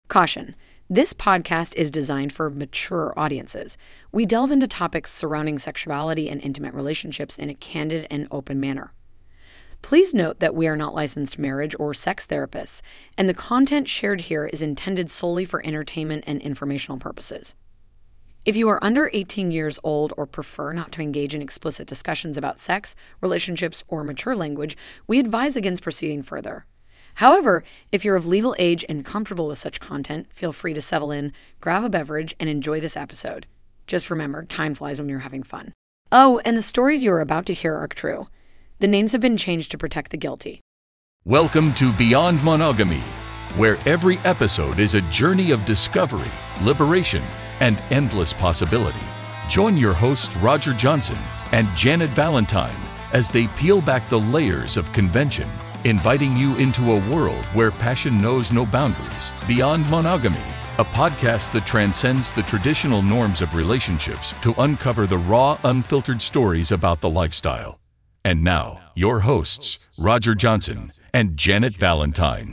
Caution. This podcast is designed for mature audiences. We delve into topics surrounding sexuality and intimate relationships in a candid and open manner. Please note that we are not licensed marriage or sex therapists, and the content shared here is intended solely for entertainment and informational purposes. If you are under 18 years old or prefer not to engage in explicit discussions about sex, relationships, or mature language, we advise against proceeding further. However, if you're of legal age and comfortable with such content, feel free to settle in, grab a beverage, and enjoy this episode. Just remember, time flies when you're having fun. Oh, and the stories you are about to hear are true. The names have been changed to protect the guilty. Welcome to Beyond Monogamy, where every episode is a journey of discovery, liberation, and endless possibility. Join your hosts Roger Johnson and Janet Valentine as they peel back the layers of convention, inviting you into a world where passion knows no boundaries. Beyond Monogamy, a podcast that transcends the traditional norms of relationships to uncover the raw, unfiltered stories about the lifestyle. And now, your hosts, Roger Johnson and Janet Valentine.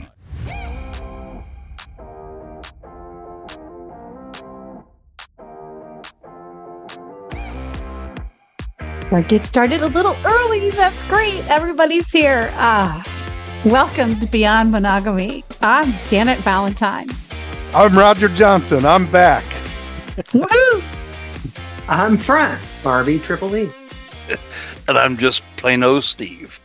We'll get started a little early. That's great. Everybody's here. Welcome to Beyond Monogamy. I'm Janet Valentine. I'm Roger Johnson. I'm back. Woo! I'm Front, Barbie Triple E. And I'm just plain old Steve.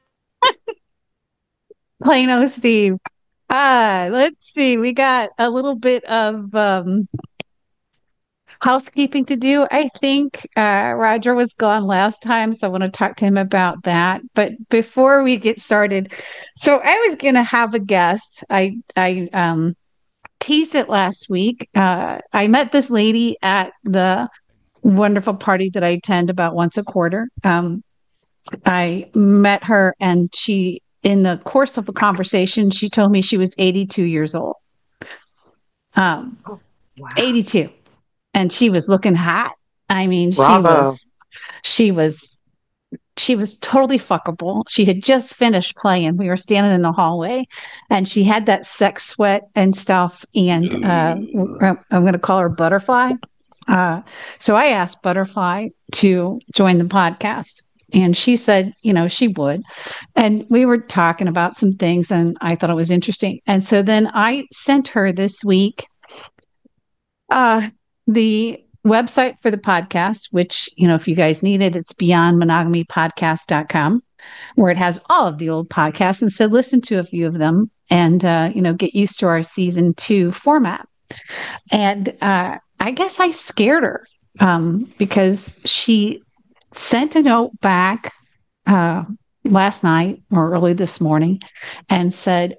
Plain old Steve. Let's see. We got a little bit of housekeeping to do. I think Roger was gone last time, so I want to talk to him about that. But before we get started, so I was going to have a guest. I teased it last week. I met this lady at the wonderful party that I attend about once a quarter. I met her, and she, in the course of a conversation, she told me she was 82 years old. Wow. 82. And she was looking hot. I mean, Bravo. she was totally fuckable. She had just finished playing. We were standing in the hallway, and she had that sex sweat and stuff. And I'm going to call her Butterfly. So I asked Butterfly to join the podcast, and she said, she would. And we were talking about some things, and I thought it was interesting. And so then I sent her this week the website for the podcast, which, if you guys need it, it's beyondmonogamypodcast.com, where it has all of the old podcasts, and said, listen to a few of them and, get used to our season 2 format. And I guess I scared her because she sent a note back last night or early this morning and said,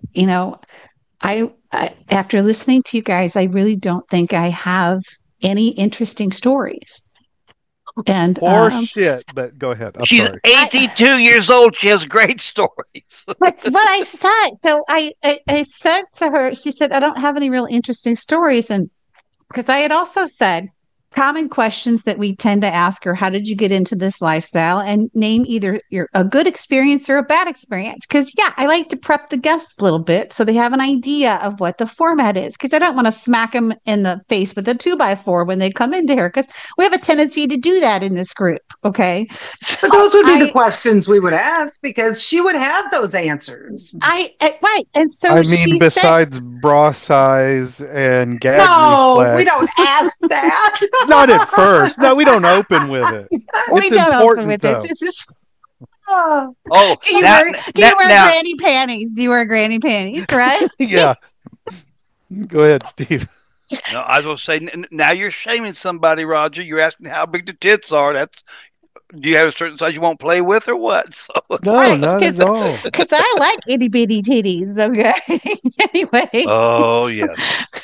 I after listening to you guys, I really don't think I have any interesting stories. And shit, but go ahead. I'm She's sorry. 82 years old. She has great stories. That's what I said. So I said to her, she said, I don't have any real interesting stories. And because I had also said common questions that we tend to ask her, how did you get into this lifestyle? And name either a good experience or a bad experience. Because, I like to prep the guests a little bit so they have an idea of what the format is. Because I don't want to smack them in the face with a 2x4 when they come into here. Because we have a tendency to do that in this group. Okay. So But those would be the questions we would ask, because she would have those answers. Right. And so besides bra size and gag No, reflex. we don't ask that. Not at first. No, we don't open with it. we It's don't open important, with though. it. This is. Oh, Do you wear granny panties? Do you wear granny panties? Right? Yeah. Go ahead, Steve. no, I was going to say, now you're shaming somebody, Roger. You're asking how big the tits are. Do you have a certain size you won't play with or what? So, No, Right, not at all. Because I like itty bitty titties. Okay. Anyway. oh, yes.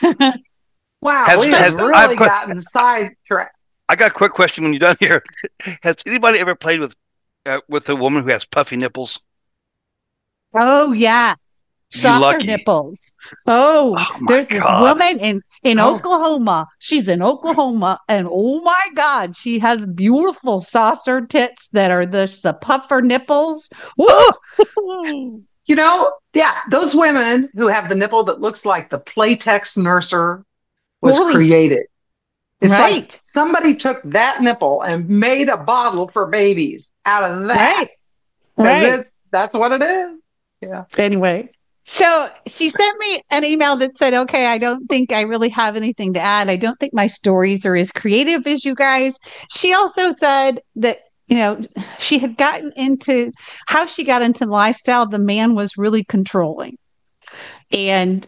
Wow, Has- we has- have really I've got- gotten sidetracked. I got a quick question when you're done here. Has anybody ever played with a woman who has puffy nipples? Oh yeah. You Softer lucky. nipples. Oh, my there's this God. woman in Oh. Oklahoma. She's in Oklahoma, and oh my God, she has beautiful saucer tits that are the puffer nipples. Woo! those women who have the nipple that looks like the Playtex nurser was Really? created. It's Right. like somebody took that nipple and made a bottle for babies out of that. Right. That's what it is. Yeah. Anyway, so she sent me an email that said, okay, I don't think I really have anything to add. I don't think my stories are as creative as you guys. She also said that, she had gotten into how she got into lifestyle. The man was really controlling. And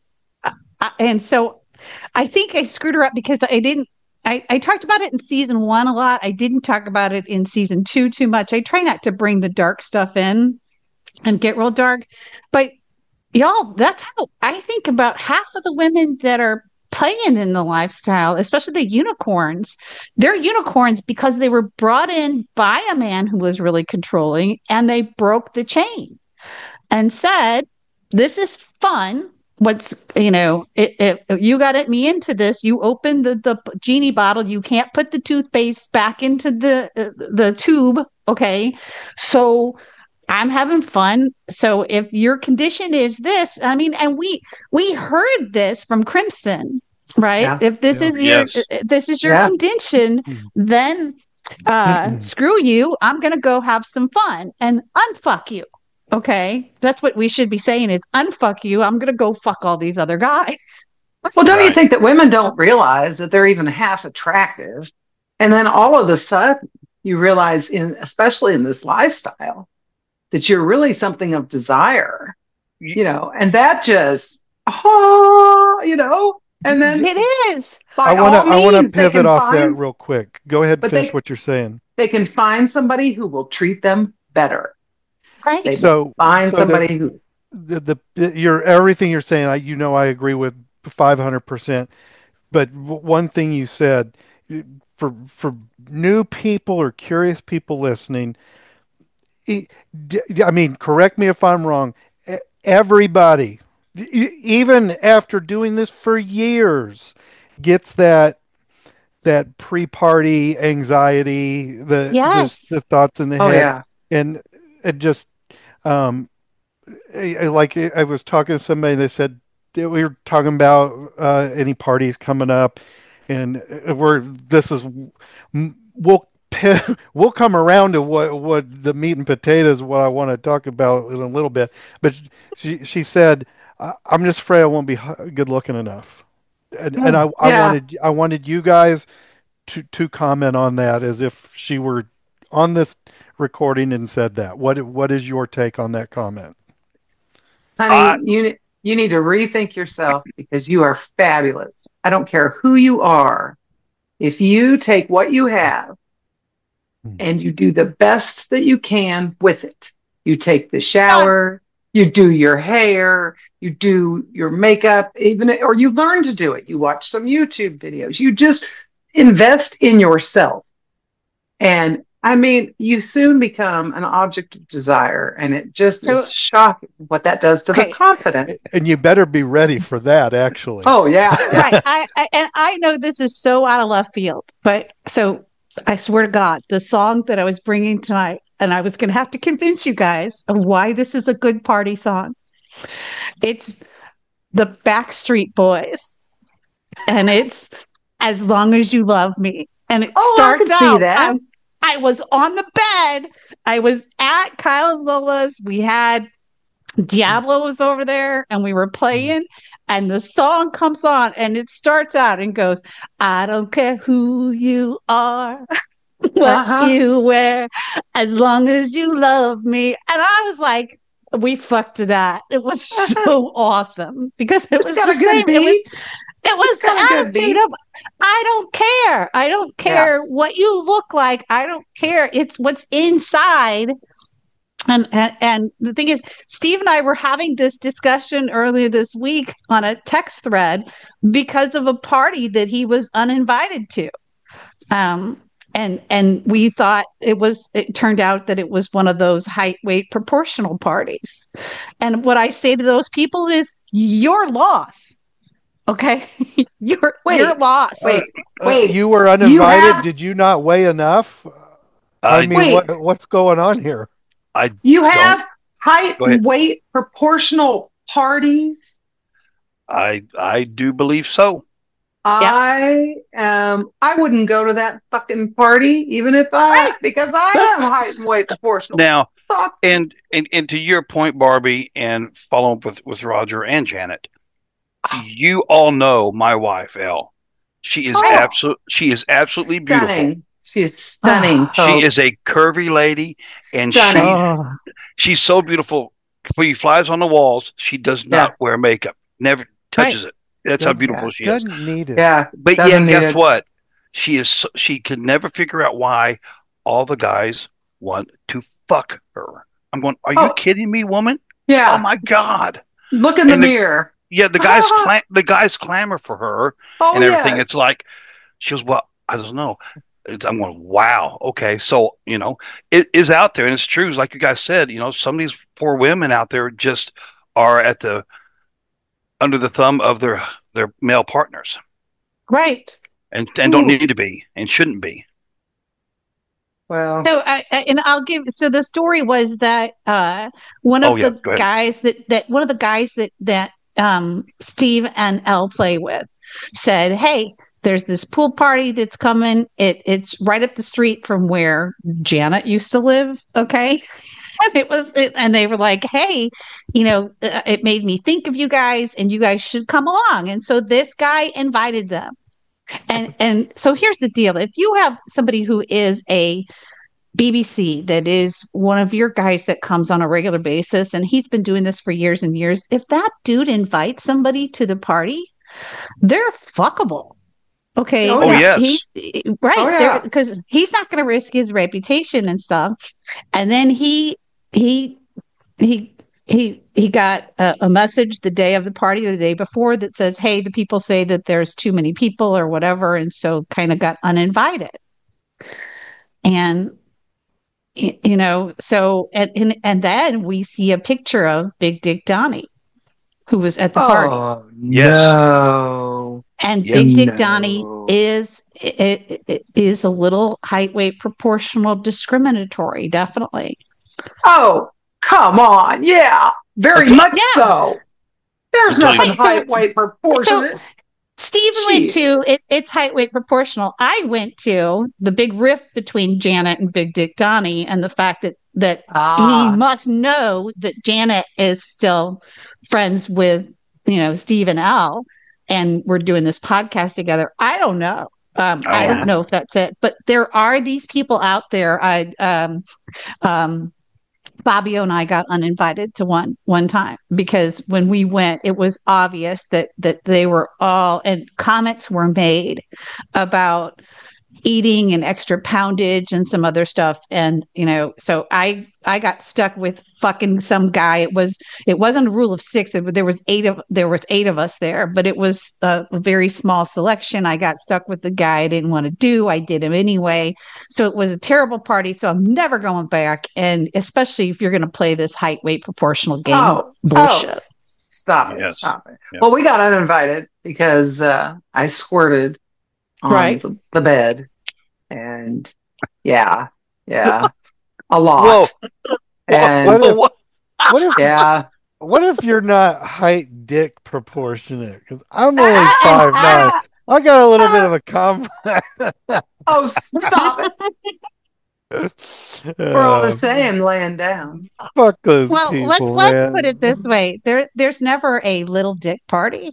so I think I screwed her up because I talked about it in season 1 a lot. I didn't talk about it in season 2 too much. I try not to bring the dark stuff in and get real dark. But y'all, that's how I think about half of the women that are playing in the lifestyle, especially the unicorns. They're unicorns because they were brought in by a man who was really controlling, and they broke the chain and said, this is fun. If you got me into this, you open the genie bottle, you can't put the toothpaste back into the tube. Okay. So I'm having fun. So if your condition is this, and we heard this from Crimson, right? Yeah. If this is your condition, then screw you. I'm gonna go have some fun and unfuck you. Okay, that's what we should be saying is unfuck you. I'm gonna go fuck all these other guys. Well, don't you think that women don't realize that they're even half attractive? And then all of a sudden you realize especially in this lifestyle, that you're really something of desire, and that just, and then it is. I want to pivot off that real quick. Go ahead and finish what you're saying. They can find somebody who will treat them better. Right. They find somebody who everything you're saying. I agree with 500%. But one thing you said, for new people or curious people listening, correct me if I'm wrong. Everybody, even after doing this for years, gets that pre-party anxiety, the thoughts in the head. Yeah. And it just, like I was talking to somebody, they said we were talking about any parties coming up, and we'll come around to what the meat and potatoes, what I want to talk about in a little bit. But she said, I'm just afraid I won't be good looking enough. And I wanted you guys to comment on that as if she were on this recording and said that. What is your take on that comment? Honey, you need to rethink yourself because you are fabulous. I don't care who you are. If you take what you have and you do the best that you can with it, you take the shower, you do your hair, you do your makeup, or you learn to do it. You watch some YouTube videos. You just invest in yourself. And you soon become an object of desire, and it just is shocking what that does to the confidence. And you better be ready for that, actually. Oh, yeah. Right. I know this is so out of left field, but so I swear to God, the song that I was bringing tonight, and I was going to have to convince you guys of why this is a good party song. It's the Backstreet Boys, and it's As Long As You Love Me. And it starts I can see that. I was on the bed. I was at Kyle and Lola's. We had Diablo was over there and we were playing, and the song comes on and it starts out and goes, I don't care who you are, what you wear, as long as you love me. And I was like, we fucked that. It was so awesome because it was got a good beat. It was the attitude of, I don't care. I don't care what you look like. I don't care. It's what's inside. And the thing is, Steve and I were having this discussion earlier this week on a text thread because of a party that he was uninvited to. And we thought it turned out that it was one of those height, weight, proportional parties. And what I say to those people is, your loss. Okay, you're lost. Wait. You were uninvited. Did you not weigh enough? What's going on here? You have height Go ahead. and weight proportional parties. I do believe so. I wouldn't go to that fucking party even if because I am height and weight proportional. Now, Fuck. and to your point, Barbie, and follow up with Roger and Janet, you all know my wife, Elle. She is absolutely beautiful. Stunning. She is stunning. She is a curvy lady, and she's so beautiful. When she flies on the walls, she does not wear makeup. Never touches it. That's how beautiful she is. Doesn't need it. Yeah, but yet, guess what? She could never figure out why all the guys want to fuck her. I'm going, are you kidding me, woman? Yeah. Oh my God. Look in the mirror. Yeah, the guys clamor for her and everything. It's like, she goes, well, I don't know. I'm going, wow. Okay. So, it is out there, and it's true. Like you guys said, some of these poor women out there just are under the thumb of their male partners. Right. And don't need to be and shouldn't be. Well, so so the story was that one of the guys that Steve and Elle play with said, hey, there's this pool party that's coming. It's right up the street from where Janet used to live. Okay. And they were like, hey, it made me think of you guys, and you guys should come along. And so this guy invited them. And so here's the deal. If you have somebody who is a BBC that is one of your guys that comes on a regular basis, and he's been doing this for years and years, if that dude invites somebody to the party, they're fuckable. Okay. He's right. Because he's not going to risk his reputation and stuff. And then he got a message the day of the party, the day before, that says, hey, the people say that there's too many people or whatever. And so kind of got uninvited. And, so, and then we see a picture of Big Dick Donnie, who was at the party. Yes. No. And Big Dick Donnie is a little height, weight, proportional, discriminatory, definitely. Oh, come on. Yeah, very much so. There's nothing height, weight, proportional. So Steve went to it's height, weight, proportional. I went to the big rift between Janet and Big Dick Donnie, and the fact that he must know that Janet is still friends with, Steve and Elle, and we're doing this podcast together. I don't know. I don't know if that's it, but there are these people out there. Bobbio and I got uninvited to one time because when we went, it was obvious that they were all, and comments were made about eating and extra poundage and some other stuff. And, so I got stuck with fucking some guy. It wasn't a rule of six. There was eight of us there, but it was a very small selection. I got stuck with the guy I didn't want to do. I did him anyway. So it was a terrible party. So I'm never going back. And especially if you're going to play this height, weight, proportional game bullshit. Stop it. Stop it. Yeah. Well, we got uninvited because I squirted on the bed. And a lot. Whoa. And what if you're not height dick proportionate? Because I'm only 5'9". I got a little bit of a complex. Oh, stop it. We're all the same laying down. Fuck those people. Let's put it this way. There's never a little dick party.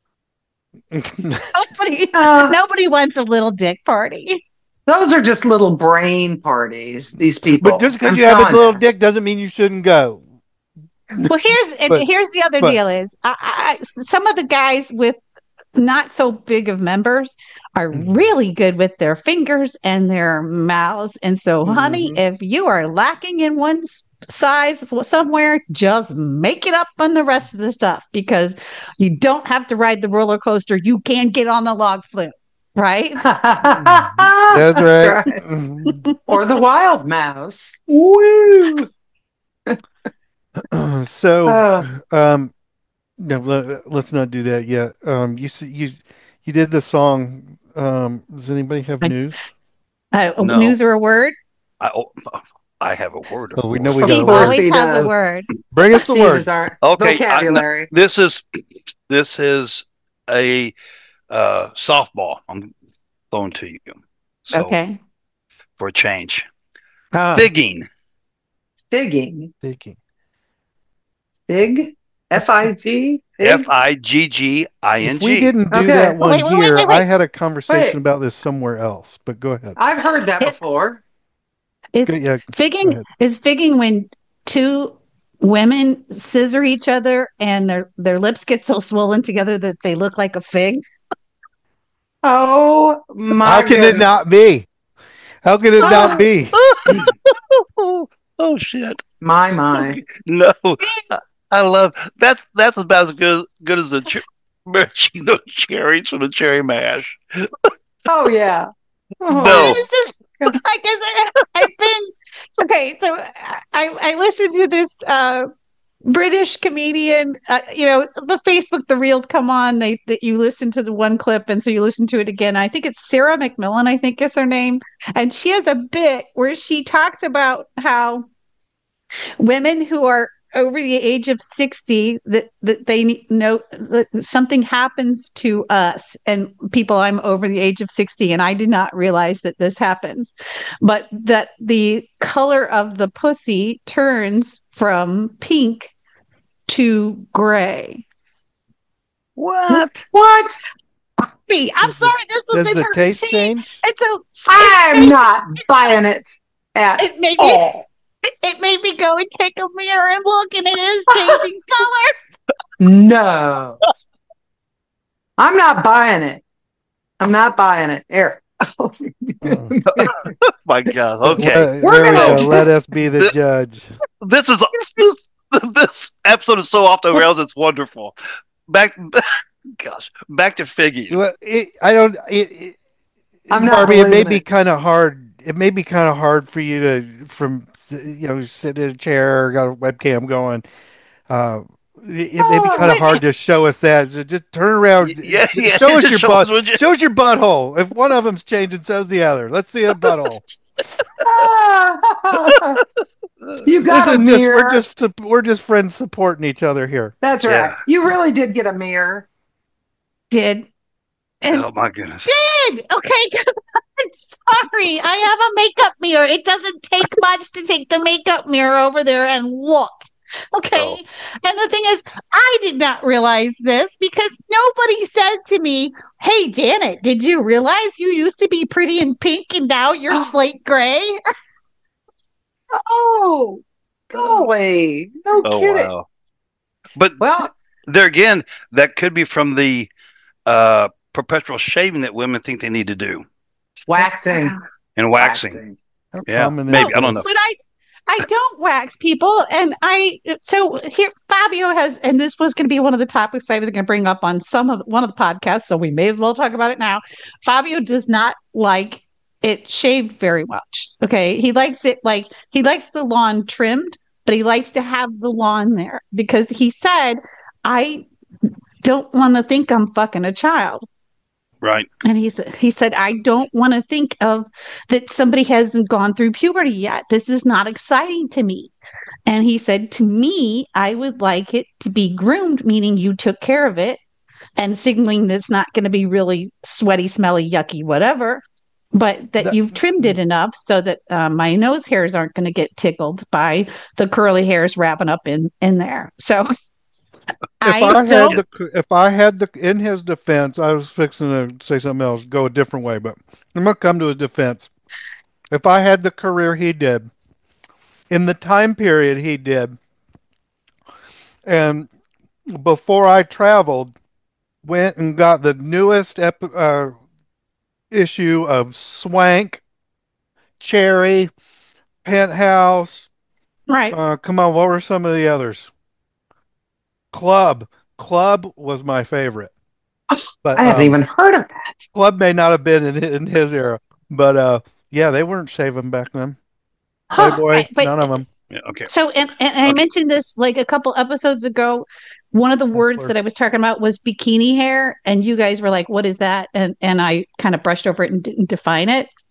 Nobody wants a little dick party. Those are just little brain parties, these people. But just because you have a little dick doesn't mean you shouldn't go. Well, here's the other deal is some of the guys with not so big of members are really good with their fingers and their mouths. And so, honey, if you are lacking in one size somewhere, just make it up on the rest of the stuff, because you don't have to ride the roller coaster. You can get on the log flume. Right? That's right. Or the wild mouse. Woo! No, let's not do that yet. You did the song. Does anybody have news? No. News or a word? I have a word. Oh, we know we got Steve a word. always has a word. Bring us the Steve word. is our Okay, vocabulary. this is a softball. I'm throwing to you. So, Okay. for a change, Oh. figging. Figging. Thinking. Fig. F-I-G. Fig? Figging. If we didn't do Okay. that one Wait. here, I had a conversation Wait. about this somewhere else. But go ahead. I've heard that before. Is Yeah, go figging ahead. is figging when two women scissor each other and their lips get so swollen together that they look like a fig? Oh my How can it not be? How can it not be? Oh shit! My. No, I love that. That's about as good as the maraschino cherries from the cherry mash. Oh yeah. Oh. No. I was just I guess I've been okay. So I listened to this British comedian. The Facebook, the reels come on. That you listen to the one clip, and so you listen to it again. I think it's Sarah McMillan. I think is her name, and she has a bit where she talks about how women who are over the age of 60 that they know that something happens to us and people. I'm over the age of 60 and I did not realize that this happens, but that the color of the pussy turns from pink to gray. What? I'm sorry, this was Does in the her taste routine. change? And so I'm not buying it at it made all. me it made me go and take a mirror and look, and it is changing color. No. I'm not buying it. I'm not buying it. Here. My God. Okay. We're gonna- Let us be the judge. This episode is so off the rails. It's wonderful. Back to figging. Well, I'm not Barbie, it may believing be it. kind of hard. It may be kind of hard for you to sit in a chair or got a webcam going. It may be kind of hard to show us that. So just turn around. Yeah. Show us Just your show butt. us what you- Show us your butthole. If one of them's changing, so's the other. Let's see a butthole. You got a mirror. We're just friends supporting each other here. That's right. Yeah. You really did get a mirror. Did and Oh my goodness. did okay. I'm sorry. I have a makeup mirror. It doesn't take much to take the makeup mirror over there and look. Okay. Oh. And the thing is, I did not realize this because nobody said to me, "Hey, Janet, did you realize you used to be pretty and pink and now you're slate gray?" Oh, golly. No Oh kidding. wow. But Well, there again, that could be from the perpetual shaving that women think they need to do waxing. and waxing. How Yeah, common is maybe. I don't this? know. But I don't wax people, and so here Fabio has, and this was going to be one of the topics I was going to bring up on one of the podcasts, so we may as well talk about it now. Fabio does not like it shaved very much. Okay, he likes the lawn trimmed, but he likes to have the lawn there because he said, "I don't want to think I'm fucking a child." Right. And he said, I don't want to think of that somebody hasn't gone through puberty yet. This is not exciting to me. And he said, to me, I would like it to be groomed, meaning you took care of it and signaling that it's not going to be really sweaty, smelly, yucky, whatever, but that you've trimmed it enough so that my nose hairs aren't going to get tickled by the curly hairs wrapping up in there. So If I had in his defense, I was fixing to say something else, go a different way, but I'm gonna come to his defense. If I had the career he did, in the time period he did, and before I traveled, went and got the newest issue of Swank, Cherry, Penthouse. right. Come on, what were some of the others? Club was my favorite, but I haven't even heard of that. Club may not have been in his era, but yeah, they weren't shaving back then. Huh. Playboy, But- none of them. Yeah. Okay. So, and I mentioned this like a couple episodes ago. One of the words that I was talking about was bikini hair, and you guys were like, "What is that?" And I kind of brushed over it and didn't define it.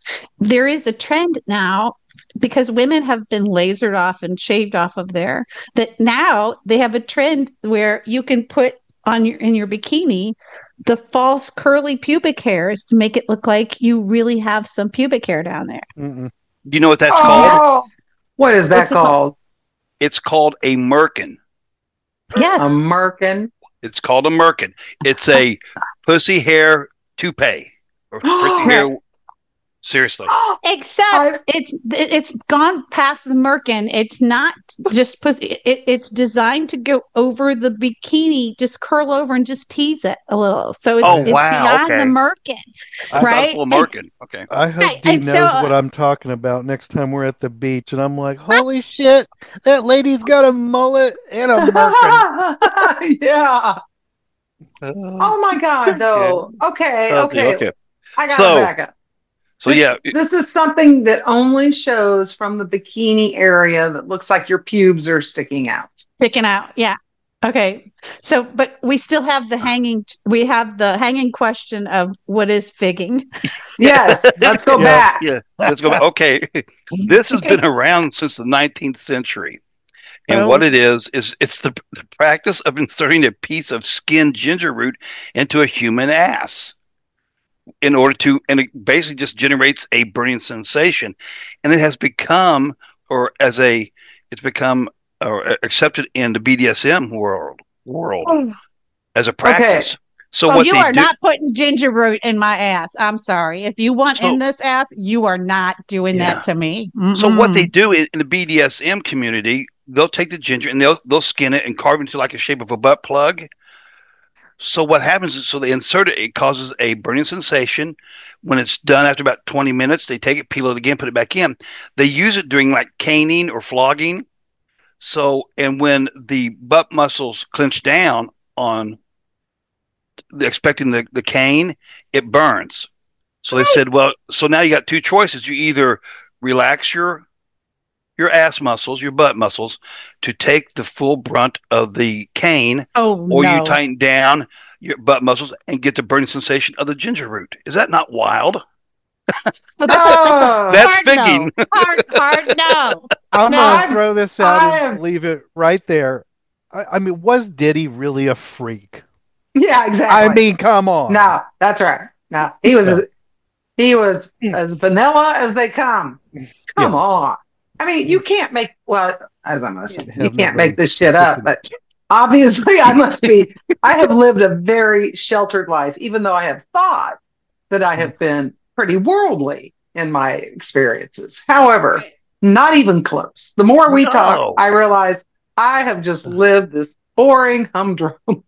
there is a trend now because women have been lasered off and shaved off of there, that now they have a trend where you can put on in your bikini the false curly pubic hairs to make it look like you really have some pubic hair down there. Do you know what that's called? What is that called? It's called a merkin. Yes. A merkin. It's called a merkin. It's a pussy hair toupee. Or pussy hair. Seriously. Except it's gone past the merkin. It's not just pussy. It's designed to go over the bikini, just curl over and just tease it a little. So it's beyond the merkin, right? Well, merkin. Okay. I hope Dee knows what I'm talking about next time we're at the beach, and I'm like, holy shit, that lady's got a mullet and a merkin. Yeah. Oh my God, though. Okay. I got to back up. So this is something that only shows from the bikini area that looks like your pubes are sticking out. Yeah. Okay. So, but we still have the hanging question of what is figging? Yes. Let's go back. Yeah. Let's go back. Okay. This has been around since the 19th century. And what it is it's the practice of inserting a piece of skinned ginger root into a human ass. And it basically just generates a burning sensation, and it has become, accepted in the BDSM world as a practice. Okay. So you are not putting ginger root in my ass. I'm sorry. If you want in this ass, you are not doing that to me. Mm-mm. So what they do in the BDSM community, they'll take the ginger and they'll skin it and carve it into like a shape of a butt plug. So what happens is, they insert it. It causes a burning sensation. When it's done after about 20 minutes, they take it, peel it again, put it back in. They use it during like caning or flogging. So, and when the butt muscles clench down on expecting the cane, it burns. So they said, well, so now you got two choices. You either relax your ass muscles, your butt muscles, to take the full brunt of the cane, or you tighten down your butt muscles and get the burning sensation of the ginger root. Is that not wild? Well, that's figging. No. Hard no. I'm going to throw this out and leave it right there. I mean, was Diddy really a freak? Yeah, exactly. I mean, come on. No, that's right. No, he was as vanilla as they come. Come on. I mean, you can't make, as I'm saying, you can't make this shit up, but obviously I have lived a very sheltered life, even though I have thought that I have been pretty worldly in my experiences. However, not even close. The more we talk, I realize I have just lived this boring humdrum. And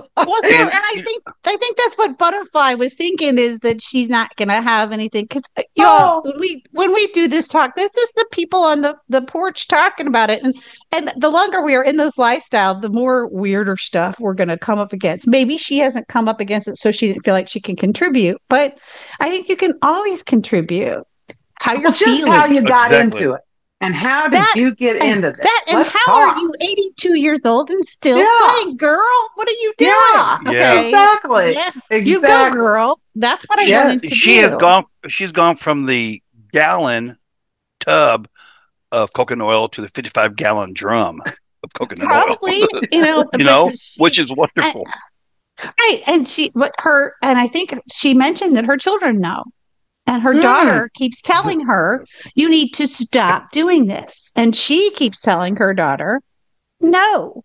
I think that's what Butterfly was thinking, is that she's not going to have anything, because when we do this talk, this is the people on the porch talking about it, and the longer we are in this lifestyle, the more weirder stuff we're going to come up against. Maybe she hasn't come up against it, so she didn't feel like she can contribute, but I think you can always contribute how you're feeling, how you got into it. And how did you get into this? And how are you 82 years old and still playing, girl? What are you doing? Yeah, okay. Exactly. Yeah. You go, girl. That's what I wanted to do. She's gone from the gallon tub of coconut oil to the 55-gallon drum of coconut oil. Probably, which is wonderful. Right. And I think she mentioned that her children know. And her daughter keeps telling her, you need to stop doing this. And she keeps telling her daughter, no.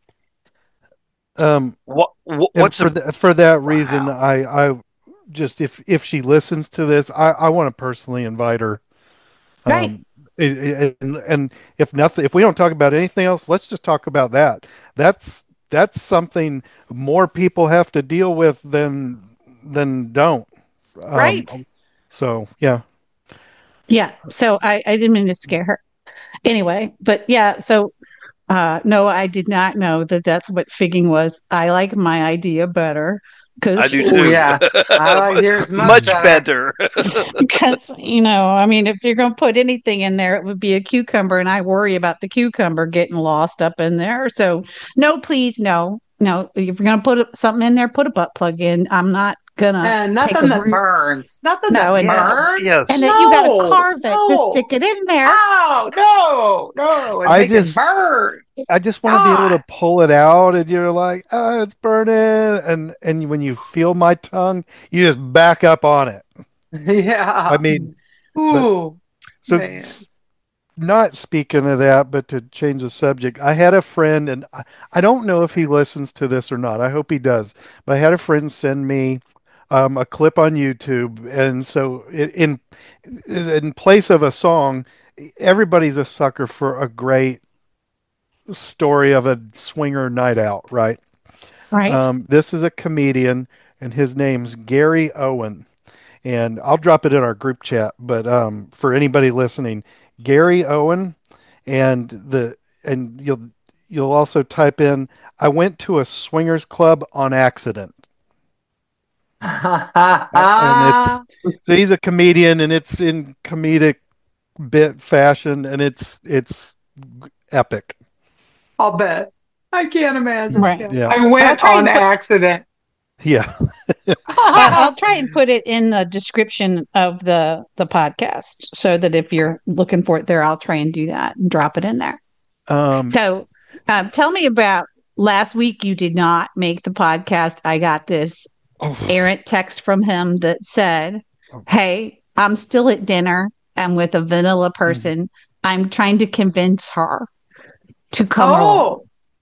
For that reason, I just, if she listens to this, I want to personally invite her. Right. And if we don't talk about anything else, let's just talk about that. That's something more people have to deal with than don't. Right. So, yeah. Yeah. So I didn't mean to scare her. Anyway, but yeah. So, no, I did not know that that's what figging was. I like my idea better. I do too. Yeah. I like yours much better. Because, I mean, if you're going to put anything in there, it would be a cucumber. And I worry about the cucumber getting lost up in there. So, no, please, no. No, if you're going to put something in there, put a butt plug in. I'm not gonna and take nothing a that burns. Nothing No, that and burns. Yes. and that you got to carve it to stick it in there. No, and I make just- it burn. I just want to be able to pull it out, and you're like, oh, it's burning, and when you feel my tongue, you just back up on it. Yeah. I mean, Ooh, so man. not speaking of that, but to change the subject, I had a friend, and I don't know if he listens to this or not. I hope he does. But I had a friend send me a clip on YouTube, and so in place of a song, everybody's a sucker for a great story of a swinger night out, right? Right. This is a comedian, and his name's Gary Owen. And I'll drop it in our group chat. But for anybody listening, Gary Owen, and you'll also type in, I went to a swingers club on accident. And so he's a comedian, and it's in comedic bit fashion, and it's epic. I'll bet. I can't imagine. Right. Yeah. I went on accident. Yeah. I'll try and put it in the description of the podcast so that if you're looking for it there, I'll try and do that and drop it in there. So tell me about last week. You did not make the podcast. I got this errant text from him that said, hey, I'm still at dinner. I'm with a vanilla person. I'm trying to convince her to come along.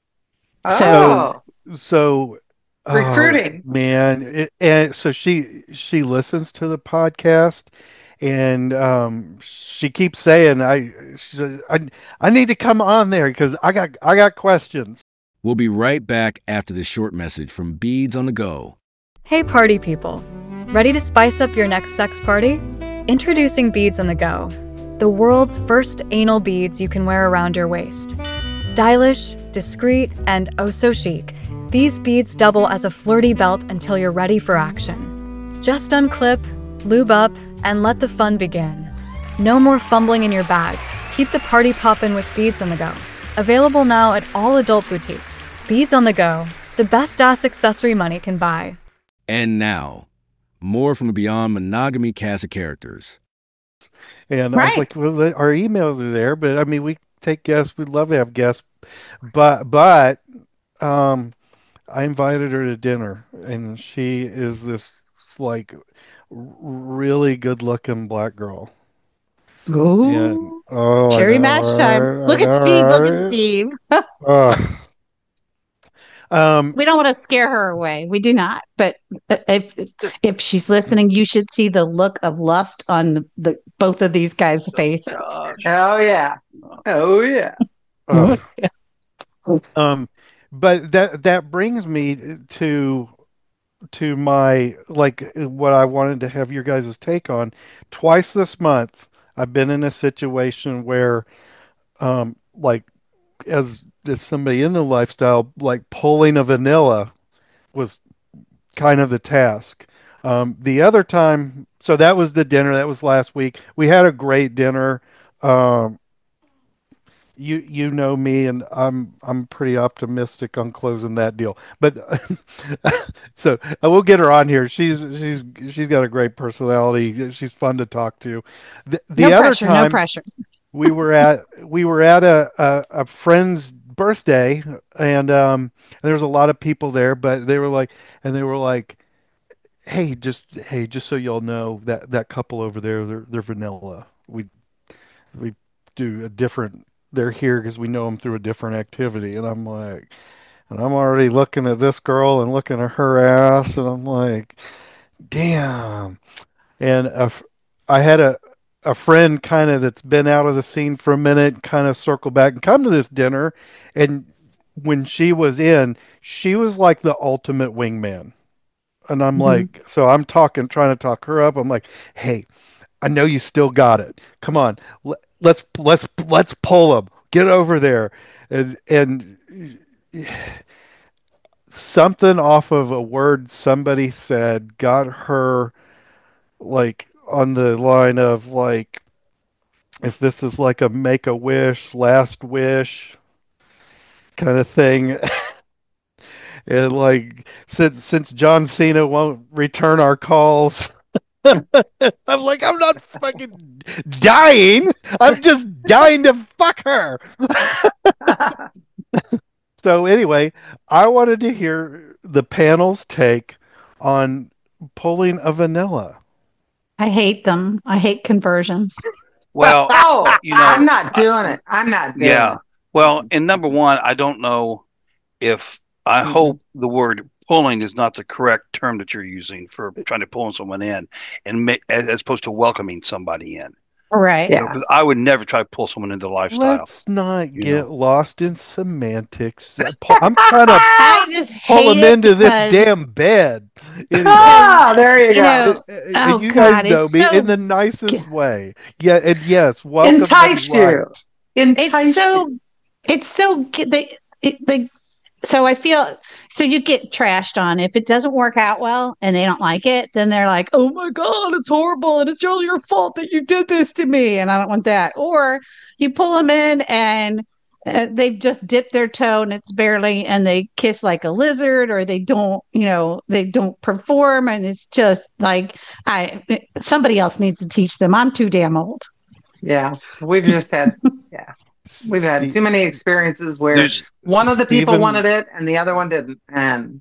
So recruiting, man, and so she listens to the podcast, and she keeps saying, she says, I need to come on there because I got questions. We'll be right back after this short message from Beads on the Go. Hey party people, ready to spice up your next sex party? Introducing Beads on the Go, the world's first anal beads you can wear around your waist. Stylish, discreet, and oh so chic, these beads double as a flirty belt until you're ready for action. Just unclip, lube up, and let the fun begin. No more fumbling in your bag. Keep the party poppin' with Beads on the Go. Available now at all adult boutiques. Beads on the Go, the best ass accessory money can buy. And now, more from the Beyond Monogamy cast of characters. And I was like, well, our emails are there, but I mean, we take guests. We'd love to have guests, but I invited her to dinner, and she is this like really good-looking black girl. Ooh. Cherry mash time. Look at Steve. Look at Steve. We don't want to scare her away. We do not. But if she's listening, you should see the look of lust on the both of these guys' faces. Oh yeah. But that brings me to my, like, what I wanted to have your guys' take on. Twice this month, I've been in a situation where, like, as somebody in the lifestyle, like pulling a vanilla was kind of the task. The other time, so that was the dinner. That was last week. We had a great dinner. You know me, and I'm pretty optimistic on closing that deal. But so I will get her on here. She's got a great personality. She's fun to talk to. The no other pressure, time, no pressure. we were at a friend's birthday, and there was a lot of people there, but they were like, hey, just so y'all know, that couple over there, they're vanilla. We do a different. They're here because we know them through a different activity, and I'm like, and I'm already looking at this girl and looking at her ass, and I'm like, damn. And I had a friend kind of that's been out of the scene for a minute, kind of circle back and come to this dinner, and when she was in, she was like the ultimate wingman. And I'm like, so I'm trying to talk her up. I'm like, hey, I know you still got it. Come on, let's pull them. Get over there, and something off of a word somebody said got her like on the line of like, if this is like a make a wish, last wish kind of thing. and like since John Cena won't return our calls. I'm like, I'm not fucking dying. I'm just dying to fuck her. So anyway, I wanted to hear the panel's take on pulling a vanilla. I hate them. I hate conversions. Well, I'm not doing it. I'm not doing it. Well, and number one, I don't know if I hope the word pulling is not the correct term that you're using for trying to pull someone in, and as opposed to welcoming somebody in. Right. Yeah. I would never try to pull someone into the lifestyle. Let's not get lost in semantics. I'm trying to pull them into this damn bed. There you go. And you guys know me in the nicest way. Yeah, and yes, welcome. Entice you. So I feel so you get trashed on. If it doesn't work out well and they don't like it, then they're like, "Oh my God, it's horrible, and it's all your fault that you did this to me," and I don't want that. Or you pull them in and they've just dipped their toe and it's barely, and they kiss like a lizard, or they don't perform, and it's just like somebody else needs to teach them. I'm too damn old. Yeah, we've just had we've had too many experiences where one of the people wanted it and the other one didn't. And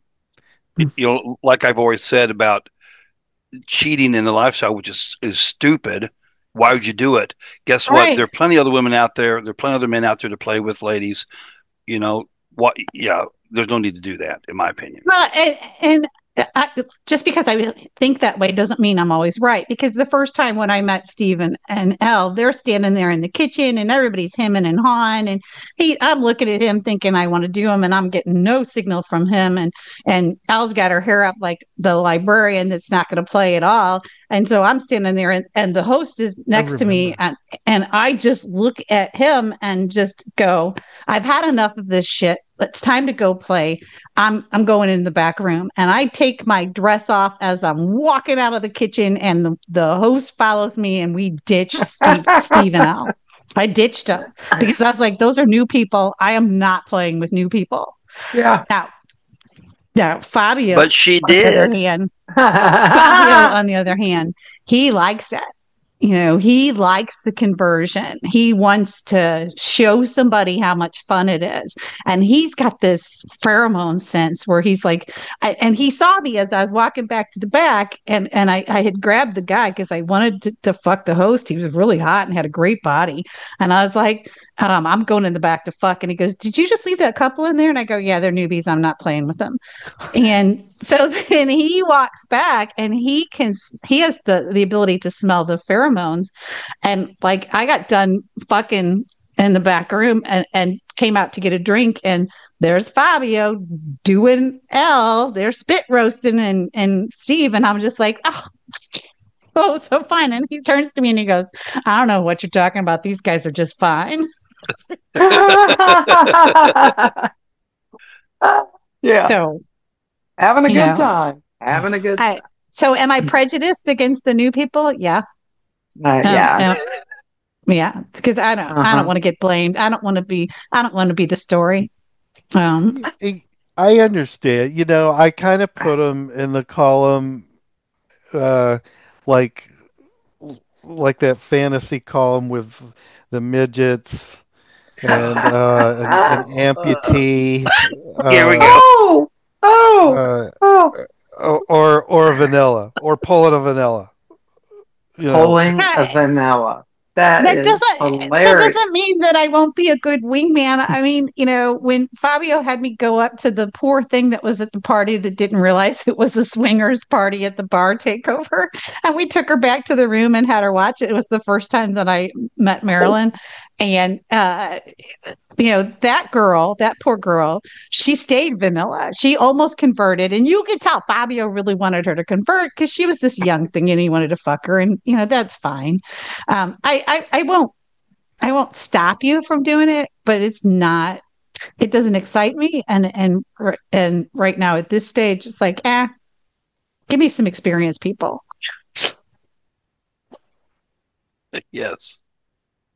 like I've always said about cheating in the lifestyle, which is stupid. Why would you do it? Guess what? Right. There are plenty of other women out there. There are plenty of other men out there to play with, ladies. What? Yeah, there's no need to do that, in my opinion. Well, and just because I think that way doesn't mean I'm always right. Because the first time when I met Stephen and Elle, they're standing there in the kitchen and everybody's hemming and hawing, and I'm looking at him thinking I want to do him, and I'm getting no signal from him, and Elle's got her hair up like the librarian that's not going to play at all, and so I'm standing there, and the host is next to me, and I just look at him and just go, I've had enough of this shit. It's time to go play. I'm going in the back room, and I take my dress off as I'm walking out of the kitchen, and the host follows me, and we ditch Steve and Elle. I ditched them because I was like, those are new people. I am not playing with new people. Yeah. Now Fabio, but she did. Fabio, on the other hand, he likes it. He likes the conversion. He wants to show somebody how much fun it is. And he's got this pheromone sense where he's like, and he saw me as I was walking back to the back, and I had grabbed the guy because I wanted to fuck the host. He was really hot and had a great body. And I was like, I'm going in the back to fuck. And he goes, "Did you just leave that couple in there?" And I go, "Yeah, they're newbies. I'm not playing with them." And so then he walks back, and he has the ability to smell the pheromones. And like, I got done fucking in the back room and came out to get a drink, and there's Fabio doing Elle. They're spit roasting and Steve. And I'm just like, oh, so fine. And he turns to me and he goes, "I don't know what you're talking about. These guys are just fine." Yeah. So having a good time. Having a good time. So am I prejudiced against the new people? Yeah. Yeah. Yeah. Because I don't want to get blamed. I don't want to be the story. I understand. I kind of put them in the column like that fantasy column with the midgets and an amputee. Here we go. Or a vanilla, or pulling a vanilla. Pulling a vanilla. That is hilarious. That doesn't mean that I won't be a good wingman. I mean, when Fabio had me go up to the poor thing that was at the party that didn't realize it was a swingers party at the bar takeover, and we took her back to the room and had her watch it. It was the first time that I met Marilyn. And, that poor girl, she stayed vanilla. She almost converted. And you could tell Fabio really wanted her to convert because she was this young thing and he wanted to fuck her. And, that's fine. I won't stop you from doing it, but it doesn't excite me. And right now at this stage, it's like, give me some experienced people. Yes.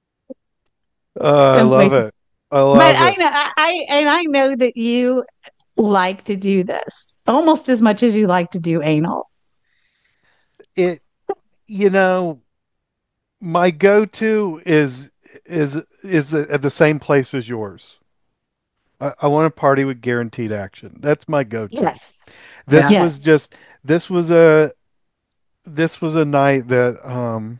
I love it. I love it. I know that you like to do this almost as much as you like to do anal. It, my go-to is at the same place as yours. I want to party with guaranteed action. That's my go-to. Yes. This Yeah. was just this was a night that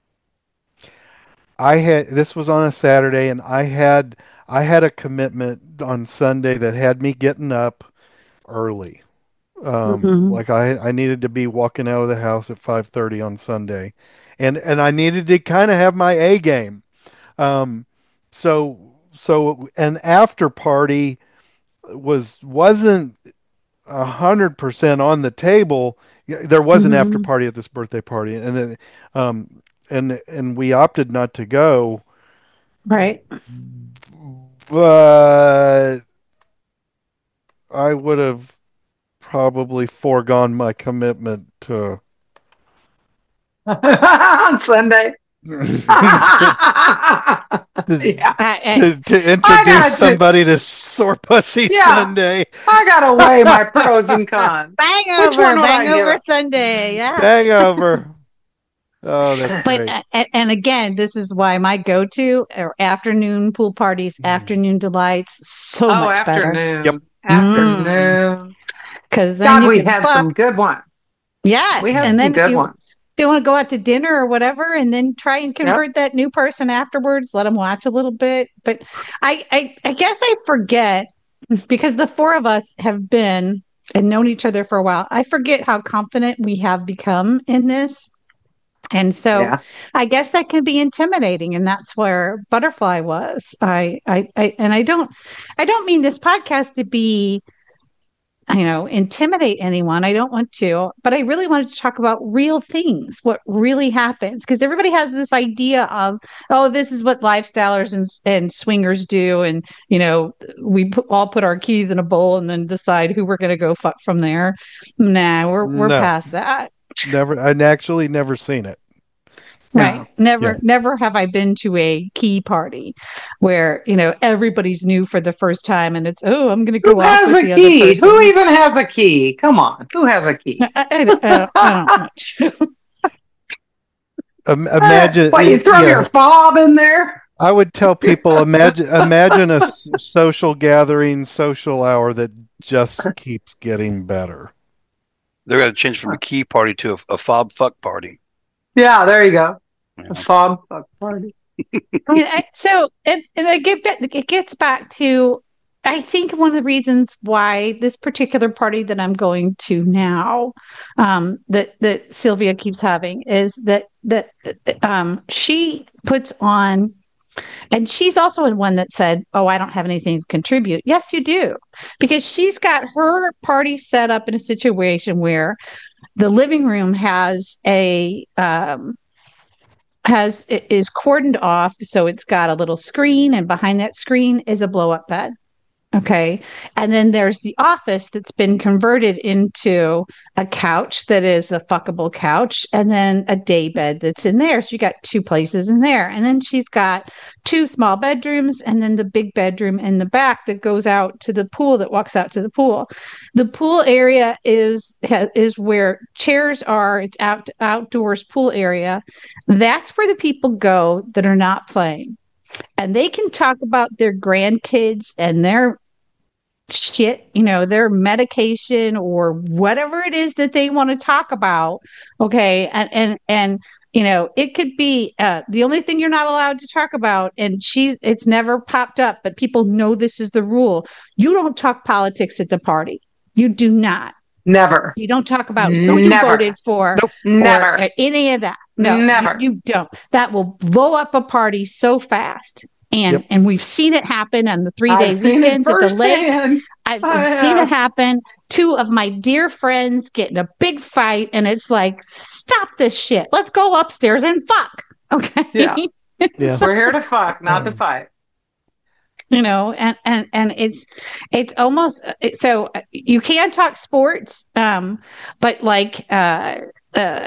this was on a Saturday, and I had a commitment on Sunday that had me getting up early. Like I needed to be walking out of the house at 5:30 on Sunday, and I needed to kind of have my A game. So an after party wasn't 100% on the table. There was an after party at this birthday party, and then and we opted not to go. Right. But I would have probably foregone my commitment to on Sunday. to introduce somebody to Sore Pussy Sunday. I gotta weigh my pros and cons. Bangover Sunday. Yeah. Bangover. Oh, that's great. And again, this is why my go-to are afternoon pool parties, afternoon delights, so much afternoon. better. Yep. Afternoon. Because then we had some good ones. Yeah, we had some good ones. If you want to go out to dinner or whatever, and then try and convert that new person afterwards, let them watch a little bit. But I guess I forget, because the four of us have been and known each other for a while. I forget how confident we have become in this. And so I guess that can be intimidating. And that's where Butterfly was. I don't mean this podcast to be, intimidate anyone. I don't want to, but I really wanted to talk about real things, what really happens. Because everybody has this idea of, oh, this is what lifestylers and swingers do. And, we all put our keys in a bowl and then decide who we're going to go fuck from there. Nah, we're past that. Never. I'd actually never seen it. Right. Never have I been to a key party where, everybody's new for the first time and it's, I'm going to go Who has a key? Who even has a key? Come on. Who has a key? I don't know. Imagine. What, you throw your fob in there? I would tell people, imagine a social gathering, social hour that just keeps getting better. They're going to change from a key party to a fob fuck party. Yeah, there you go. A fob fuck party. It gets back to, I think one of the reasons why this particular party that I'm going to now, that Sylvia keeps having, is that she puts on, and she's also one that said, "Oh, I don't have anything to contribute." Yes, you do, because she's got her party set up in a situation where the living room is cordoned off, so it's got a little screen, and behind that screen is a blow-up bed. Okay. And then there's the office that's been converted into a couch that is a fuckable couch, and then a day bed that's in there. So you got two places in there. And then she's got two small bedrooms, and then the big bedroom in the back that goes out to the pool, that walks out to the pool. The pool area is where chairs are. It's outdoors pool area. That's where the people go that are not playing. And they can talk about their grandkids and their shit, their medication or whatever it is that they want to talk about. Okay. And it could be the only thing you're not allowed to talk about. And it's never popped up, but people know this is the rule. You don't talk politics at the party. You do not. Never. You don't talk about who you voted for. Nope. Never. Or any of that. No, never. You don't. That will blow up a party so fast. And we've seen it happen on the 3-day weekends at the lake. I've seen it happen. Two of my dear friends get in a big fight, and it's like, stop this shit. Let's go upstairs and fuck. Okay. Yeah. We're here to fuck, not to fight. And it's almost so you can talk sports, but like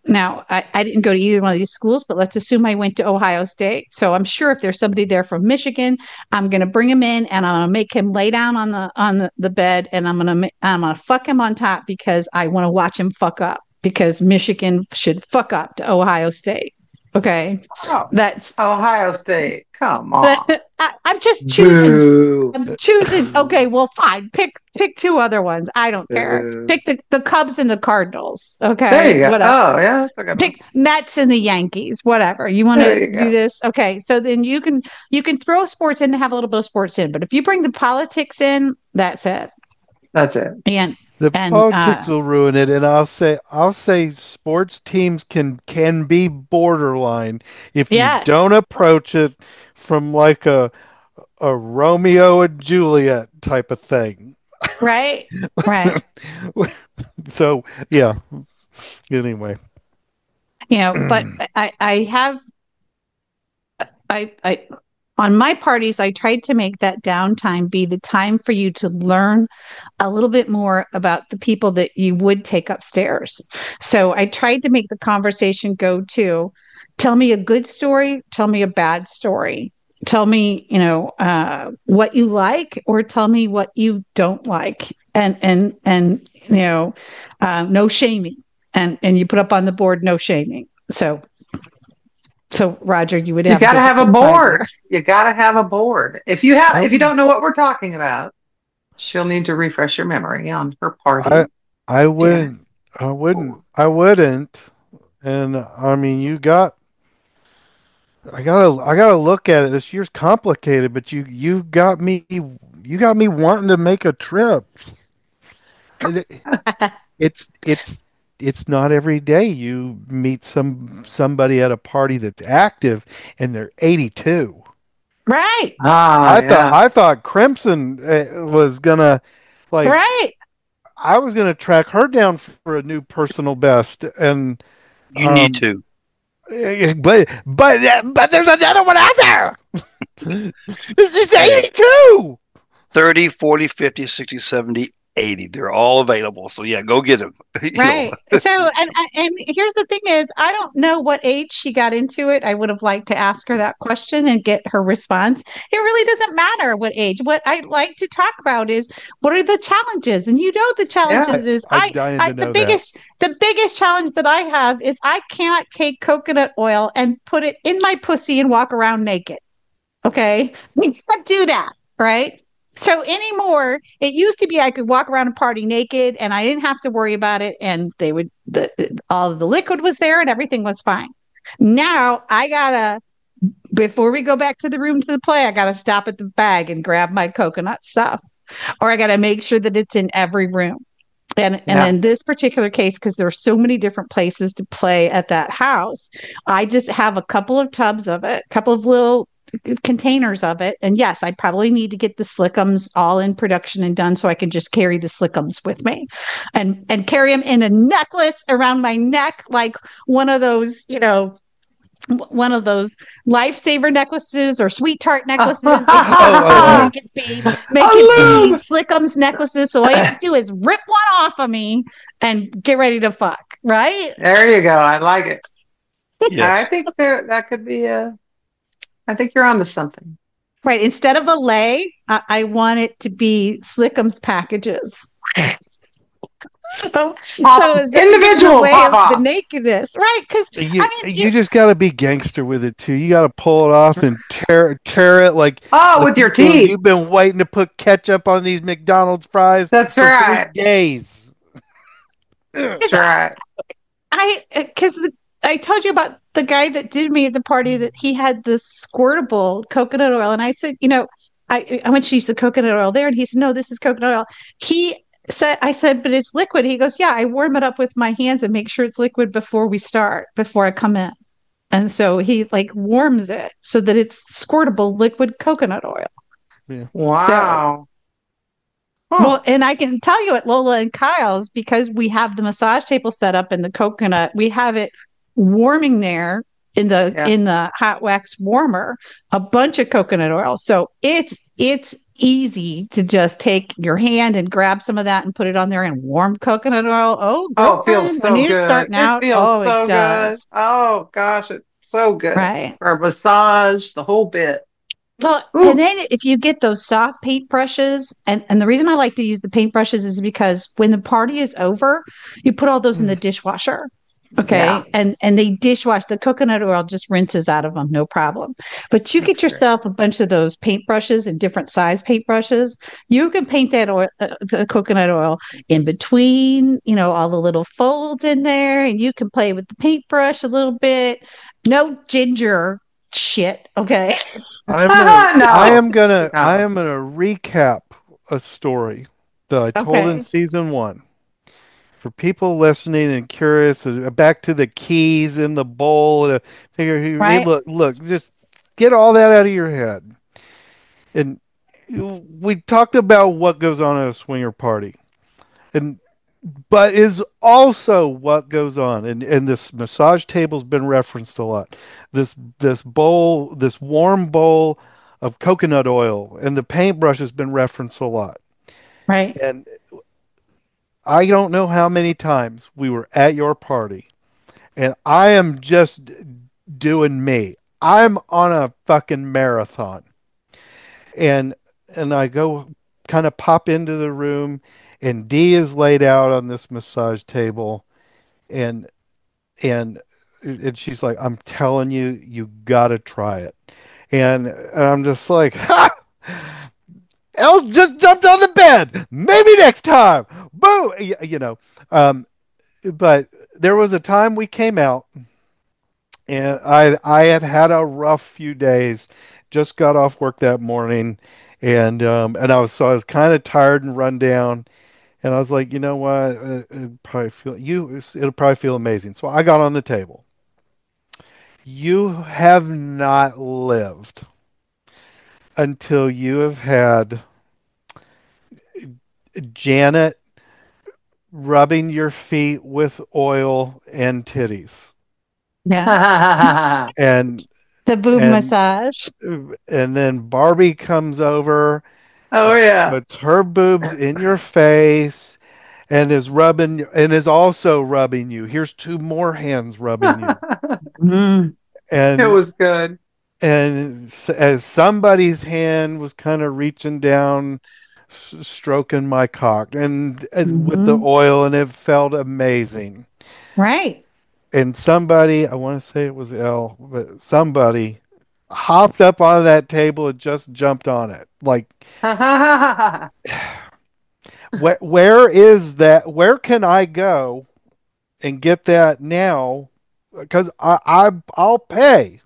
Now, I didn't go to either one of these schools, but let's assume I went to Ohio State. So I'm sure if there's somebody there from Michigan, I'm going to bring him in and I'm going to make him lay down on the bed, and I'm going to fuck him on top because I want to watch him fuck up, because Michigan should fuck up to Ohio State. Okay. Oh, that's Ohio State. Come on. I'm just choosing. Boo. I'm choosing. Okay, well, fine. Pick two other ones. I don't care. Boo. Pick the Cubs and the Cardinals. Okay. There you go. Whatever. Oh, yeah. That's okay. Pick Mets and the Yankees. Whatever. You want to do this? Okay. So then you can throw sports in and have a little bit of sports in. But if you bring the politics in, that's it. That's it. And politics will ruin it, and I'll say sports teams can be borderline if you don't approach it from like a Romeo and Juliet type of thing. Right. So yeah. Anyway. But I on my parties, I tried to make that downtime be the time for you to learn a little bit more about the people that you would take upstairs. So I tried to make the conversation go to, tell me a good story, tell me a bad story, tell me, what you like, or tell me what you don't like, and no shaming, and you put up on the board, no shaming. So Roger, you would have. You got to have a board. You got to have a board. If you don't know what we're talking about, she'll need to refresh your memory on her party. I wouldn't. And I mean, I gotta look at it. This year's complicated, but you got me wanting to make a trip. It's not every day you meet somebody at a party that's active and they're 82. Right. I thought Crimson was gonna right. I was gonna track her down for a new personal best, and you need to. But there's another one out there. It's 82. 30, 40, 50, 60, 70, 80. They're all available. So yeah, go get them. Right. So, and here's the thing is, I don't know what age she got into it. I would have liked to ask her that question and get her response. It really doesn't matter what age. What I like to talk about is, what are the challenges? And the challenges is the biggest challenge that I have is I cannot take coconut oil and put it in my pussy and walk around naked. Okay. We can't do that. Right. So anymore, it used to be I could walk around a party naked and I didn't have to worry about it. And all of the liquid was there and everything was fine. Now before we go back to the room to the play, I got to stop at the bag and grab my coconut stuff, or I got to make sure that it's in every room. And in this particular case, because there are so many different places to play at that house, I just have a couple of tubs of it, a couple of little containers of it. And yes, I probably need to get the Slickums all in production and done so I can just carry the Slickums with me and carry them in a necklace around my neck, like one of those lifesaver necklaces or sweet tart necklaces. Make it be Slickums necklaces. So all you have to do is rip one off of me and get ready to fuck. Right? There you go. I like it. Yes. I think that could be I think you're onto something. Right. Instead of a lay, I want it to be Slickums packages. So individual way of the nakedness, right? Because you just got to be gangster with it too. You got to pull it off and tear it like with your teeth. You've been waiting to put ketchup on these McDonald's fries. That's for right. 3 days. That's right. Because I told you about the guy that did me at the party that he had this squirtable coconut oil. And I said, I went to use the coconut oil there. And he said, no, this is coconut oil. I said, but it's liquid. He goes, yeah, I warm it up with my hands and make sure it's liquid before I come in. And so he warms it so that it's squirtable liquid coconut oil. Yeah. Wow. Well, and I can tell you at Lola and Kyle's, because we have the massage table set up and the coconut, we have it warming there in the hot wax warmer, a bunch of coconut oil. So it's easy to just take your hand and grab some of that and put it on there and warm coconut oil. Oh, Oh, it feels so when you're good. starting out, It feels it so good. does. Oh gosh, it's so good. Right. For a massage, the whole bit. Well, Ooh. and then if you get those soft paintbrushes, and the reason I like to use the paintbrushes is because when the party is over, you put all those in the dishwasher. Okay. Yeah. And they dishwash, the coconut oil just rinses out of them, no problem. But you get That's great. yourself a bunch of those paintbrushes and different size paintbrushes. You can paint that oil, the coconut oil in between, all the little folds in there, and you can play with the paintbrush a little bit. No ginger shit. Okay. I am gonna recap a story that I told in season 1 for people listening and curious. Back to the keys in the bowl. Figure, hey, look, just get all that out of your head. And we talked about what goes on at a swinger party, but is also what goes on. And this massage table's been referenced a lot. This bowl, this warm bowl of coconut oil, and the paintbrush has been referenced a lot. Right. And I don't know how many times we were at your party, and I am just doing me. I'm on a fucking marathon. And I go kind of pop into the room, and Dee is laid out on this massage table, and she's like, "I'm telling you, you gotta try it." And I'm just like, "Ha! Els just jumped on the bed. Maybe next time." Boo! But there was a time we came out, and I had a rough few days. Just got off work that morning, and I was kind of tired and run down. And I was like, you know what? It'll probably feel amazing. So I got on the table. You have not lived until you have had Janet rubbing your feet with oil and titties. Yeah. And the boob massage. And then Barbie comes over. Oh yeah. Puts her boobs in your face and is also rubbing you. Here's 2 more hands rubbing you. And it was good. And as somebody's hand was kind of reaching down, stroking my cock, and with the oil, and it felt amazing. Right. And somebody, I want to say it was Elle, but somebody hopped up on that table and just jumped on it. Like, where is that? Where can I go and get that now? Because I'll pay.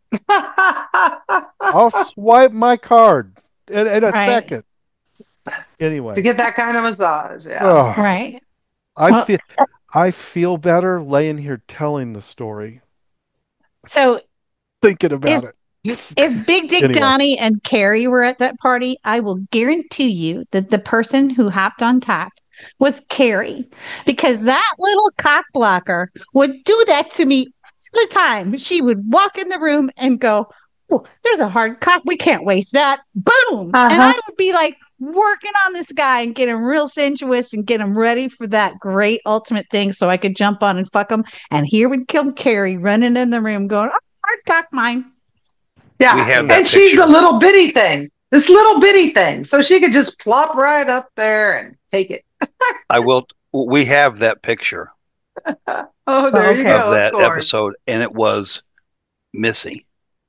I'll swipe my card in a second. Anyway, to get that kind of massage, yeah. Oh, right. I feel better laying here telling the story. So thinking about it. If Big Dick Donnie and Carrie were at that party, I will guarantee you that the person who hopped on top was Carrie, because that little cock blocker would do that to me all the time. She would walk in the room and go, "Oh, there's a hard cock. We can't waste that." Boom. And I would be like working on this guy and get him real sensuous and get him ready for that great ultimate thing so I could jump on and fuck him. And here would come Carrie running in the room going, "Oh, hard cock mine." Yeah, and she's a little bitty thing. This little bitty thing. So she could just plop right up there and take it. We have that picture. Oh, there you go. Of that episode, and it was Missy.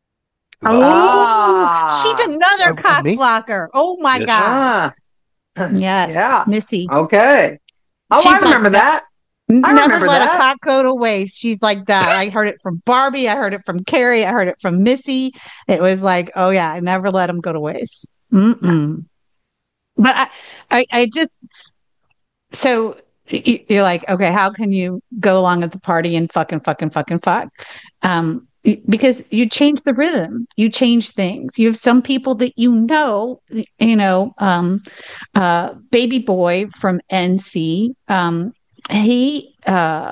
She's another cock blocker. Oh my God. Yes. Yeah. Missy. Okay. Oh, I remember that. Never let a cock go to waste. She's like that. I heard it from Barbie. I heard it from Carrie. I heard it from Missy. It was like, oh yeah, I never let them go to waste. But I just, so you're like, okay, how can you go along at the party and fuck? Because you change the rhythm, you change things. You have some people that Baby Boy from NC.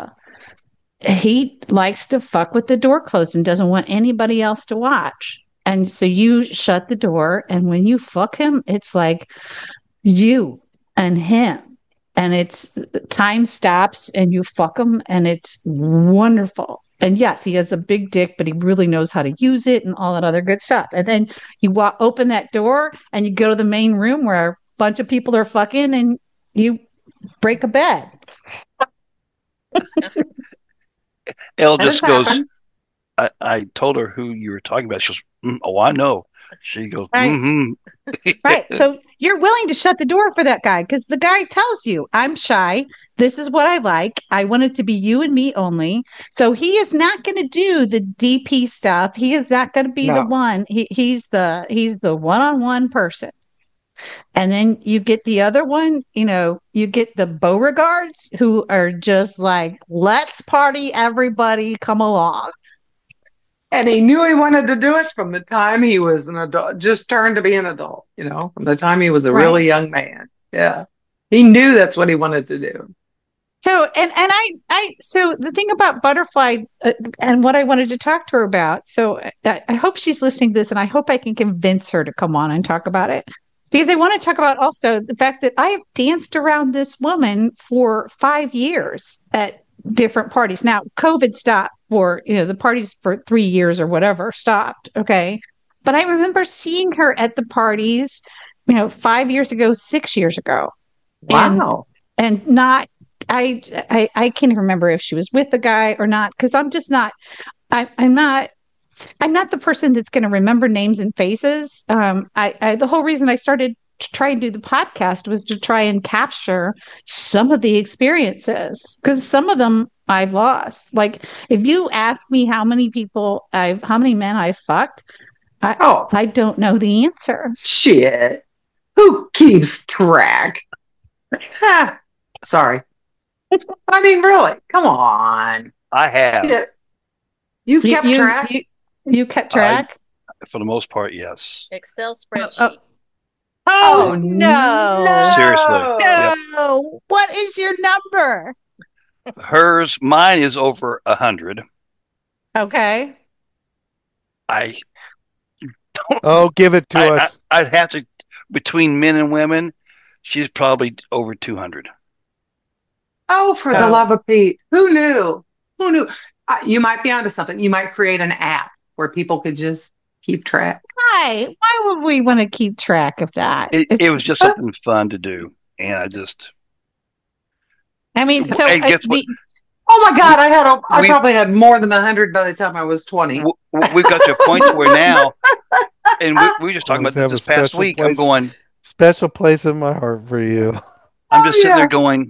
He likes to fuck with the door closed and doesn't want anybody else to watch. And so you shut the door, and when you fuck him, it's like you and him. And it's time stops and you fuck him, and it's wonderful. And yes, he has a big dick, but he really knows how to use it and all that other good stuff. And then you open that door and you go to the main room where a bunch of people are fucking, and you break a bed. Elle just goes, I told her who you were talking about. She goes, oh, I know. She goes, right. Mm-hmm. Right. So you're willing to shut the door for that guy because the guy tells you, I'm shy. This is what I like. I want it to be you and me only. So he is not going to do the DP stuff. He is not going to be the one. He's the one-on-one person. And then you get the other one, you get the Beauregards who are just like, let's party, everybody, come along. And he knew he wanted to do it from the time he was an adult, just turned to be an adult, from the time he was a really young man. Yeah. He knew that's what he wanted to do. So, so the thing about Butterfly and what I wanted to talk to her about, so I hope she's listening to this, and I hope I can convince her to come on and talk about it. Because I want to talk about also the fact that I have danced around this woman for 5 years at different parties. Now, COVID stopped for, the parties for 3 years or whatever stopped. Okay. But I remember seeing her at the parties, 5 years ago, 6 years ago. Wow. And not, I can't remember if she was with the guy or not, because I'm just not, I'm not the person that's going to remember names and faces. The whole reason I started to try and do the podcast was to try and capture some of the experiences, because some of them I've lost. Like, if you ask me how many men I've fucked, I don't know the answer. Shit. Who keeps track? Sorry. I mean, really, come on. I have. You've kept track? You kept track? For the most part, yes. Excel spreadsheet. Oh, no. Seriously. No. Yep. What is your number? Mine is over 100. Okay. I don't. Give it to us. I'd have to, between men and women, she's probably over 200. Oh, for the love of Pete. Who knew? You might be onto something. You might create an app where people could just keep track. Why would we want to keep track of that? It was just something fun to do. And I guess what? Oh my God, I probably had more than 100 by the time I was 20. We've got to a point where now, and we were just talking about this past week. I'm going, special place in my heart for you. I'm just sitting there going,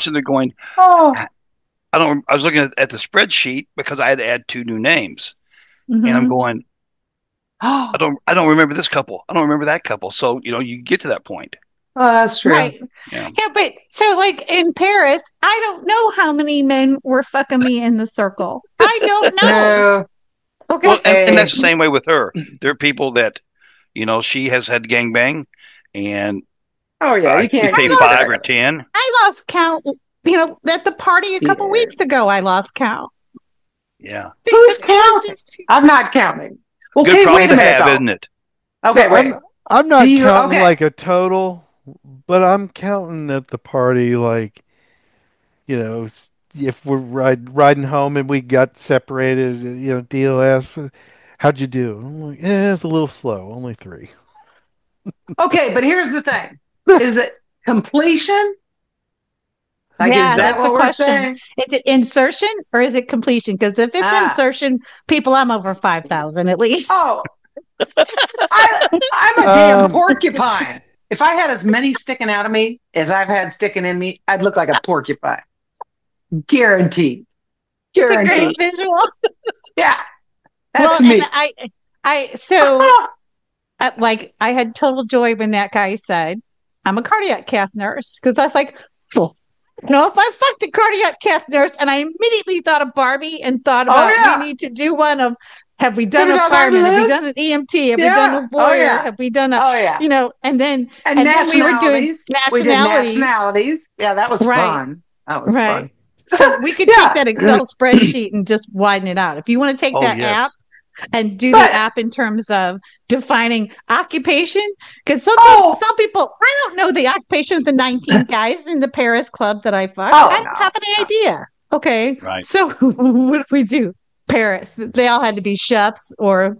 I was looking at the spreadsheet because I had to add 2 new names. Mm-hmm. And I'm going, I don't remember this couple. I don't remember that couple. So, you get to that point. Oh, that's true. Right. Yeah, but so like in Paris, I don't know how many men were fucking me in the circle. I don't know. Okay. Well, and that's the same way with her. There are people that, she has had gangbang, and you can't pay 5 or 10. I lost count. At the party a couple weeks ago, I lost count. Yeah. Who's counting? I'm not counting. Okay, good problem wait a minute, to have, isn't it? Okay, so wait. I'm not counting like a total, but I'm counting at the party like, if we're riding home and we got separated, DLS, how'd you do? I'm like, it's a little slow, only 3. Okay, but here's the thing. Is it completion? Is that what we're saying? Is it insertion or is it completion? Because if it's insertion, people, I'm over 5,000 at least. Oh, I'm a damn porcupine. If I had as many sticking out of me as I've had sticking in me, I'd look like a porcupine. Guaranteed. It's a great visual. Yeah, that's me. And I had total joy when that guy said, "I'm a cardiac cath nurse," because I was like, "Oh. If I fucked a cardiac cath nurse," and I immediately thought of Barbie and thought about we need to do one of, have we done a fireman? Have we done an EMT? Have we done a lawyer? Have we done and then we were doing nationalities. We did nationalities. Yeah, that was fun. That was fun. So we could take that Excel spreadsheet and just widen it out. If you want to take that app and do the app in terms of defining occupation. Because some people, I don't know the occupation of the 19 guys in the Paris club that I fucked. I don't have any idea. Okay. Right. So what did we do? Paris. They all had to be chefs or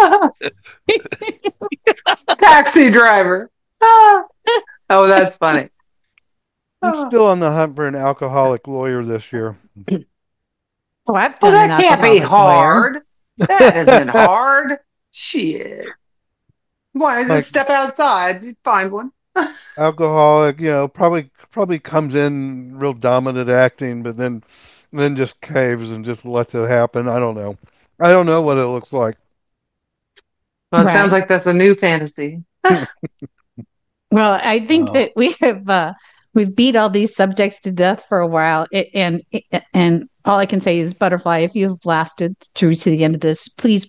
taxi driver. Oh, that's funny. I'm still on the hunt for an alcoholic lawyer this year. I've done that can't be hard. That isn't hard. Shit. Why just step outside? You'd find one. Alcoholic, probably comes in real dominant acting, but then just caves and just lets it happen. I don't know. I don't know what it looks like. Well, it sounds like that's a new fantasy. Well, I think that we've beat all these subjects to death for a while, and all I can say is, Butterfly, if you've lasted through to the end of this, please,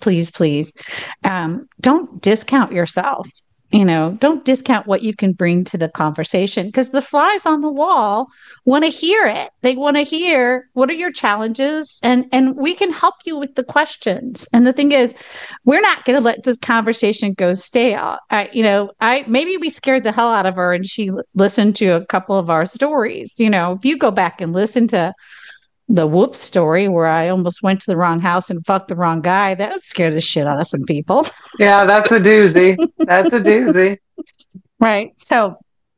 don't discount yourself. Don't discount what you can bring to the conversation, because the flies on the wall want to hear it. They want to hear, what are your challenges? And we can help you with the questions. And the thing is, we're not going to let this conversation go stale. Maybe we scared the hell out of her and she listened to a couple of our stories. If you go back and listen to the whoops story where I almost went to the wrong house and fucked the wrong guy, that scared the shit out of some people. Yeah, that's a doozy. That's a doozy. Right. So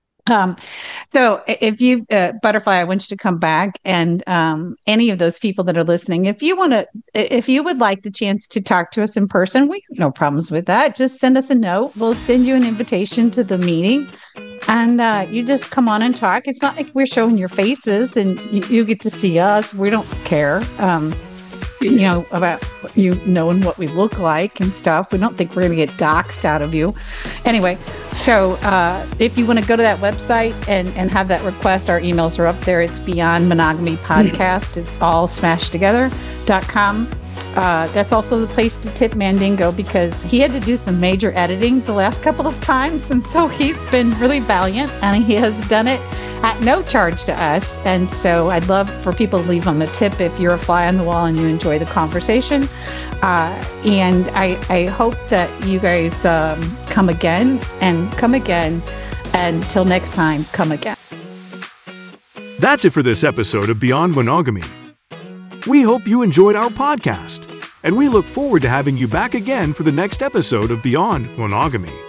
if you, Butterfly, I want you to come back, and any of those people that are listening, if you would like the chance to talk to us in person, we have no problems with that. Just send us a note. We'll send you an invitation to the meeting, and you just come on and talk. It's not like we're showing your faces and you get to see us. We don't care. About you knowing what we look like and stuff. We don't think we're going to get doxxed out of you. Anyway, so if you want to go to that website and have that request, our emails are up there. It's Beyond Monogamy Podcast. It's all smashed together.com. That's also the place to tip Mandingo, because he had to do some major editing the last couple of times. And so he's been really valiant, and he has done it at no charge to us. And so I'd love for people to leave him a tip if you're a fly on the wall and you enjoy the conversation. And I hope that you guys come again. Until next time, come again. That's it for this episode of Beyond Monogamy. We hope you enjoyed our podcast, and we look forward to having you back again for the next episode of Beyond Monogamy.